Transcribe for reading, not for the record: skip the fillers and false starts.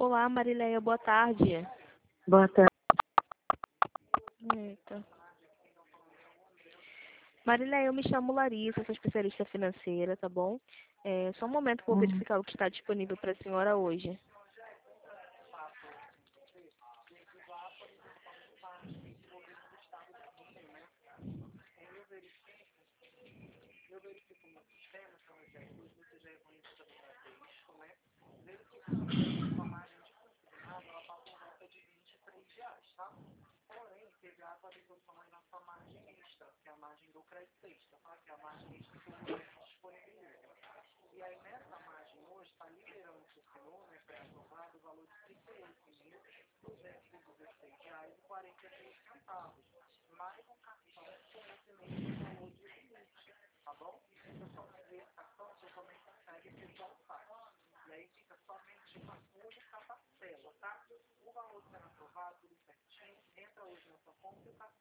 Olá, Marileia, boa tarde. Boa tarde. Eita. Marileia, eu me chamo Larissa, sou especialista financeira, tá bom? Só um momento que eu vou verificar o que está disponível para a senhora hoje.